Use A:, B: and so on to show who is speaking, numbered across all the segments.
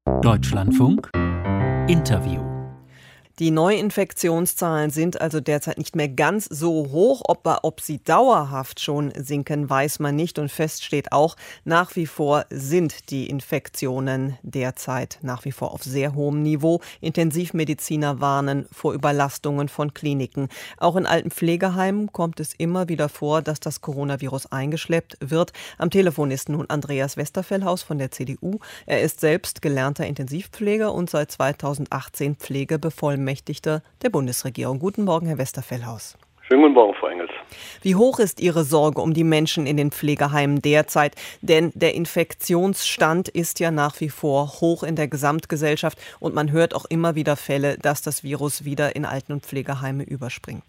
A: Deutschlandfunk Interview.
B: Die Neuinfektionszahlen sind also derzeit nicht mehr ganz so hoch. Ob sie dauerhaft schon sinken, weiß man nicht. Und fest steht auch, nach wie vor sind die Infektionen derzeit nach wie vor auf sehr hohem Niveau. Intensivmediziner warnen vor Überlastungen von Kliniken. Auch in alten Pflegeheimen kommt es immer wieder vor, dass das Coronavirus eingeschleppt wird. Am Telefon ist nun Andreas Westerfellhaus von der CDU. Er ist selbst gelernter Intensivpfleger und seit 2018 Pflegebevollmächtigter der Bundesregierung. Guten Morgen, Herr Westerfellhaus.
C: Schönen guten Morgen, Frau Engels.
B: Wie hoch ist Ihre Sorge um die Menschen in den Pflegeheimen derzeit? Denn der Infektionsstand ist ja nach wie vor hoch in der Gesamtgesellschaft und man hört auch immer wieder Fälle, dass das Virus wieder in Alten- und Pflegeheime überspringt.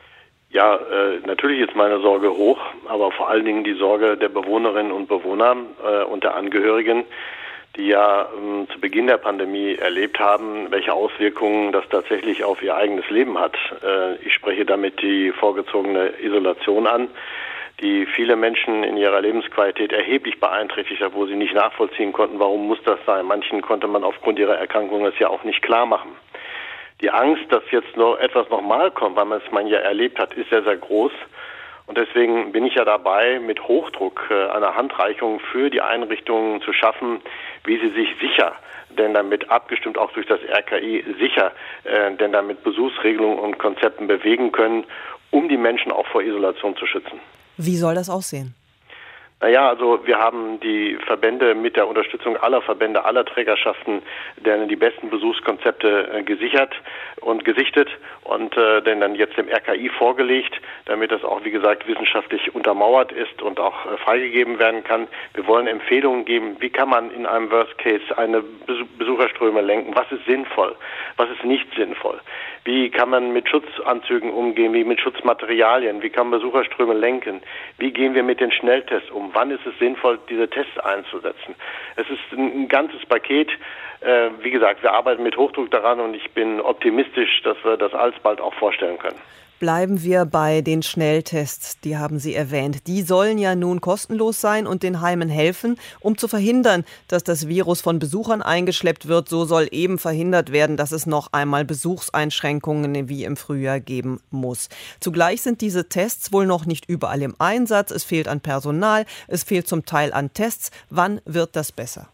C: Ja, natürlich ist meine Sorge hoch, aber vor allen Dingen die Sorge der Bewohnerinnen und Bewohner und der Angehörigen, die ja zu Beginn der Pandemie erlebt haben, welche Auswirkungen das tatsächlich auf ihr eigenes Leben hat. Ich spreche damit die vorgezogene Isolation an, die viele Menschen in ihrer Lebensqualität erheblich beeinträchtigt hat, wo sie nicht nachvollziehen konnten, warum muss das sein. Manchen konnte man aufgrund ihrer Erkrankung es ja auch nicht klar machen. Die Angst, dass jetzt noch etwas nochmal kommt, weil man ja erlebt hat, ist sehr, sehr groß. Und deswegen bin ich ja dabei, mit Hochdruck eine Handreichung für die Einrichtungen zu schaffen, wie sie sich sicher, denn damit abgestimmt auch durch das RKI sicher, denn damit Besuchsregelungen und Konzepten bewegen können, um die Menschen auch vor Isolation zu schützen.
B: Wie soll das aussehen?
C: Naja, also wir haben die Verbände mit der Unterstützung aller Verbände, aller Trägerschaften, denen die besten Besuchskonzepte gesichert und gesichtet und denn dann jetzt dem RKI vorgelegt, damit das auch, wie gesagt, wissenschaftlich untermauert ist und auch freigegeben werden kann. Wir wollen Empfehlungen geben, wie kann man in einem Worst Case eine Besucherströme lenken, was ist sinnvoll, was ist nicht sinnvoll. Wie kann man mit Schutzanzügen umgehen, wie mit Schutzmaterialien, wie kann man Besucherströme lenken, wie gehen wir mit den Schnelltests um, wann ist es sinnvoll, diese Tests einzusetzen. Es ist ein ganzes Paket. Wie gesagt, wir arbeiten mit Hochdruck daran und ich bin optimistisch, dass wir das alsbald auch vorstellen können.
B: Bleiben wir bei den Schnelltests, die haben Sie erwähnt. Die sollen ja nun kostenlos sein und den Heimen helfen, um zu verhindern, dass das Virus von Besuchern eingeschleppt wird. So soll eben verhindert werden, dass es noch einmal Besuchseinschränkungen wie im Frühjahr geben muss. Zugleich sind diese Tests wohl noch nicht überall im Einsatz. Es fehlt an Personal, es fehlt zum Teil an Tests. Wann wird das besser?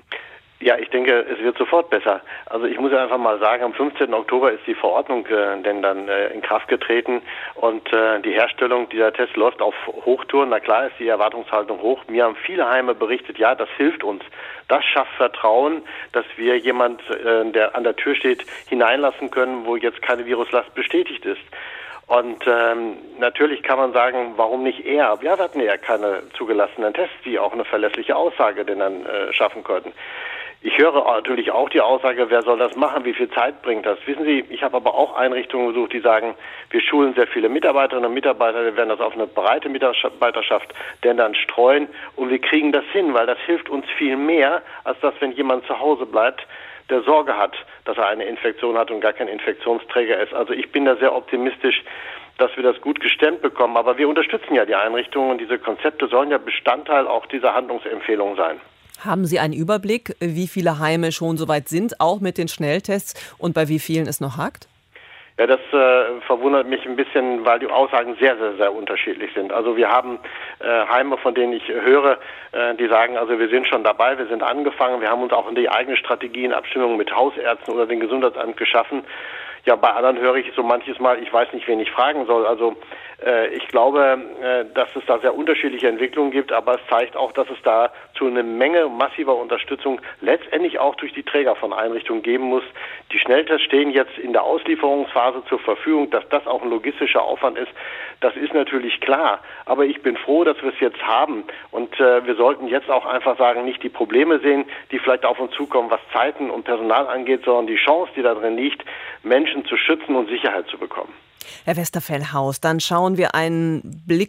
C: Ja, ich denke, es wird sofort besser. Also ich muss ja einfach mal sagen, am 15. Oktober ist die Verordnung denn dann in Kraft getreten und die Herstellung dieser Tests läuft auf Hochtouren. Na klar ist die Erwartungshaltung hoch. Mir haben viele Heime berichtet, ja, das hilft uns. Das schafft Vertrauen, dass wir jemand, der an der Tür steht, hineinlassen können, wo jetzt keine Viruslast bestätigt ist. Und natürlich kann man sagen, warum nicht eher? Wir hatten ja keine zugelassenen Tests, die auch eine verlässliche Aussage denn dann schaffen könnten. Ich höre natürlich auch die Aussage, wer soll das machen, wie viel Zeit bringt das? Wissen Sie, ich habe aber auch Einrichtungen besucht, die sagen, wir schulen sehr viele Mitarbeiterinnen und Mitarbeiter, wir werden das auf eine breite Mitarbeiterschaft denn dann streuen und wir kriegen das hin, weil das hilft uns viel mehr, als dass, wenn jemand zu Hause bleibt, der Sorge hat, dass er eine Infektion hat und gar kein Infektionsträger ist. Also ich bin da sehr optimistisch, dass wir das gut gestemmt bekommen. Aber wir unterstützen ja die Einrichtungen und diese Konzepte sollen ja Bestandteil auch dieser Handlungsempfehlung sein.
B: Haben Sie einen Überblick, wie viele Heime schon soweit sind, auch mit den Schnelltests und bei wie vielen es noch hakt?
C: Ja, das verwundert mich ein bisschen, weil die Aussagen sehr, sehr, sehr unterschiedlich sind. Also wir haben Heime, von denen ich höre, die sagen, also wir sind schon dabei, wir sind angefangen, wir haben uns auch in die eigene Strategie in Abstimmung mit Hausärzten oder dem Gesundheitsamt geschaffen. Ja, bei anderen höre ich so manches Mal, ich weiß nicht, wen ich fragen soll. Also ich glaube, dass es da sehr unterschiedliche Entwicklungen gibt, aber es zeigt auch, dass es da zu einer Menge massiver Unterstützung letztendlich auch durch die Träger von Einrichtungen geben muss. Die Schnelltests stehen jetzt in der Auslieferungsphase zur Verfügung, dass das auch ein logistischer Aufwand ist. Das ist natürlich klar, aber ich bin froh, dass wir es jetzt haben und wir sollten jetzt auch einfach sagen, nicht die Probleme sehen, die vielleicht auf uns zukommen, was Zeiten und Personal angeht, sondern die Chance, die da drin liegt, Menschen zu schützen und Sicherheit zu bekommen.
B: Herr Westerfellhaus, dann schauen wir ein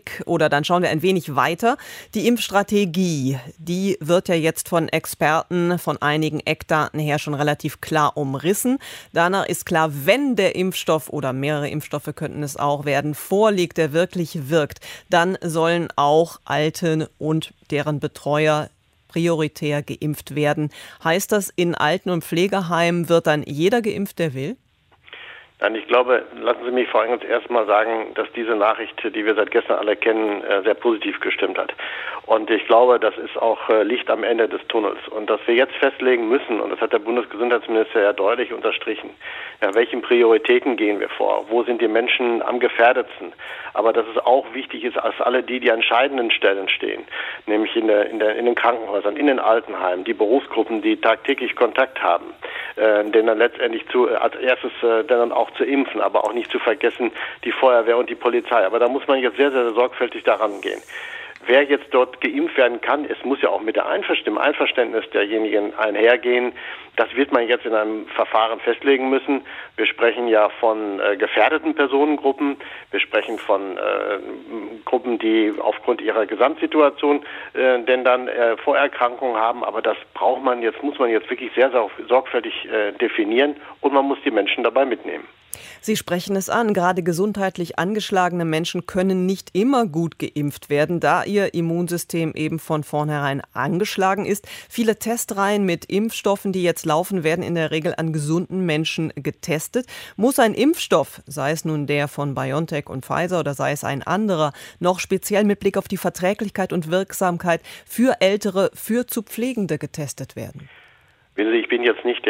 B: wenig weiter. Die Impfstrategie, die wird ja jetzt von Experten von einigen Eckdaten her schon relativ klar umrissen. Danach ist klar, wenn der Impfstoff oder mehrere Impfstoffe könnten es auch werden, vorliegt, der wirklich wirkt, dann sollen auch Alte und deren Betreuer prioritär geimpft werden. Heißt das, in Alten- und Pflegeheimen wird dann jeder geimpft, der will?
C: Nein, ich glaube, lassen Sie mich vor allem erst mal sagen, dass diese Nachricht, die wir seit gestern alle kennen, sehr positiv gestimmt hat. Und ich glaube, das ist auch Licht am Ende des Tunnels. Und dass wir jetzt festlegen müssen, und das hat der Bundesgesundheitsminister ja deutlich unterstrichen, nach welchen Prioritäten gehen wir vor? Wo sind die Menschen am gefährdetsten? Aber dass es auch wichtig ist, als alle die entscheidenden Stellen stehen, nämlich in den Krankenhäusern, in den Altenheimen, die Berufsgruppen, die tagtäglich Kontakt haben, denn dann letztendlich als erstes dann auch zu impfen, aber auch nicht zu vergessen die Feuerwehr und die Polizei. Aber da muss man jetzt sehr, sehr sorgfältig daran gehen. Wer jetzt dort geimpft werden kann, es muss ja auch mit dem Einverständnis derjenigen einhergehen. Das wird man jetzt in einem Verfahren festlegen müssen. Wir sprechen ja von gefährdeten Personengruppen. Wir sprechen von Gruppen, die aufgrund ihrer Gesamtsituation denn dann Vorerkrankungen haben. Aber das muss man jetzt wirklich sehr, sehr sorgfältig definieren und man muss die Menschen dabei mitnehmen.
B: Sie sprechen es an, gerade gesundheitlich angeschlagene Menschen können nicht immer gut geimpft werden, da ihr Immunsystem eben von vornherein angeschlagen ist. Viele Testreihen mit Impfstoffen, die jetzt laufen, werden in der Regel an gesunden Menschen getestet. Muss ein Impfstoff, sei es nun der von BioNTech und Pfizer oder sei es ein anderer, noch speziell mit Blick auf die Verträglichkeit und Wirksamkeit für Ältere, für zu Pflegende getestet werden?
C: Ich bin jetzt nicht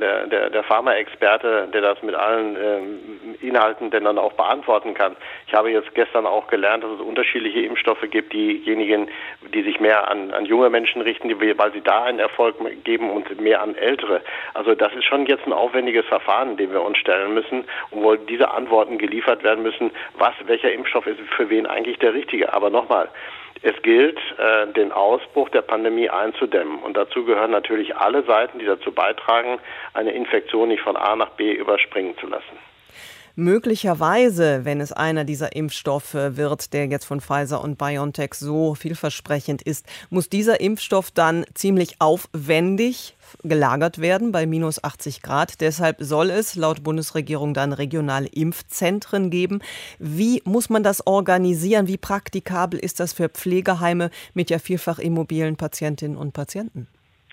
C: der Pharma-Experte, der das mit allen Inhalten denn dann auch beantworten kann. Ich habe jetzt gestern auch gelernt, dass es unterschiedliche Impfstoffe gibt, diejenigen, die sich mehr an junge Menschen richten, weil sie da einen Erfolg geben und mehr an Ältere. Also das ist schon jetzt ein aufwendiges Verfahren, dem wir uns stellen müssen und wo diese Antworten geliefert werden müssen, welcher Impfstoff ist für wen eigentlich der richtige. Aber nochmal, es gilt, den Ausbruch der Pandemie einzudämmen. Und dazu gehören natürlich alle Seiten, die dazu beitragen, eine Infektion nicht von A nach B überspringen zu lassen.
B: Möglicherweise, wenn es einer dieser Impfstoffe wird, der jetzt von Pfizer und BioNTech so vielversprechend ist, muss dieser Impfstoff dann ziemlich aufwendig gelagert werden bei minus 80 Grad. Deshalb soll es laut Bundesregierung dann regionale Impfzentren geben. Wie muss man das organisieren? Wie praktikabel ist das für Pflegeheime mit ja vielfach immobilen Patientinnen und Patienten?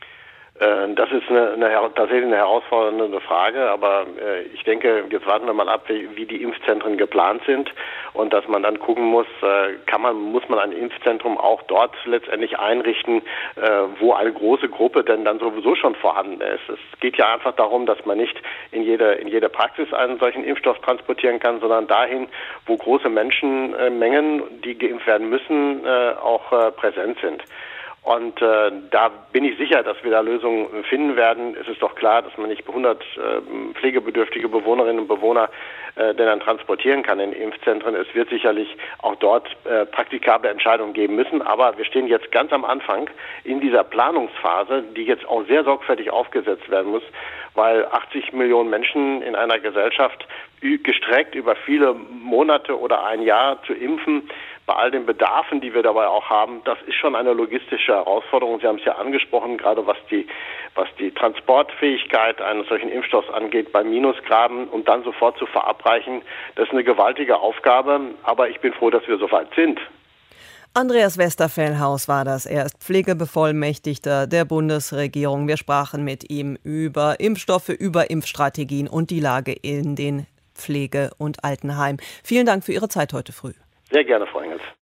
C: Das ist tatsächlich eine herausfordernde Frage, aber ich denke, jetzt warten wir mal ab, wie die Impfzentren geplant sind und dass man dann gucken muss, muss man ein Impfzentrum auch dort letztendlich einrichten, wo eine große Gruppe denn dann sowieso schon vorhanden ist. Es geht ja einfach darum, dass man nicht in jede Praxis einen solchen Impfstoff transportieren kann, sondern dahin, wo große Menschenmengen, die geimpft werden müssen, auch präsent sind. Und da bin ich sicher, dass wir da Lösungen finden werden. Es ist doch klar, dass man nicht 100 pflegebedürftige Bewohnerinnen und Bewohner denn dann transportieren kann in Impfzentren. Es wird sicherlich auch dort praktikable Entscheidungen geben müssen. Aber wir stehen jetzt ganz am Anfang in dieser Planungsphase, die jetzt auch sehr sorgfältig aufgesetzt werden muss, weil 80 Millionen Menschen in einer Gesellschaft gestreckt über viele Monate oder ein Jahr zu impfen, bei all den Bedarfen, die wir dabei auch haben, das ist schon eine logistische Herausforderung. Sie haben es ja angesprochen, gerade was die Transportfähigkeit eines solchen Impfstoffs angeht, bei Minusgraden und dann sofort zu verabreichen. Das ist eine gewaltige Aufgabe, aber ich bin froh, dass wir so weit sind.
B: Andreas Westerfellhaus war das. Er ist Pflegebevollmächtigter der Bundesregierung. Wir sprachen mit ihm über Impfstoffe, über Impfstrategien und die Lage in den Pflege- und Altenheimen. Vielen Dank für Ihre Zeit heute früh.
C: Sehr gerne, Frau Engels.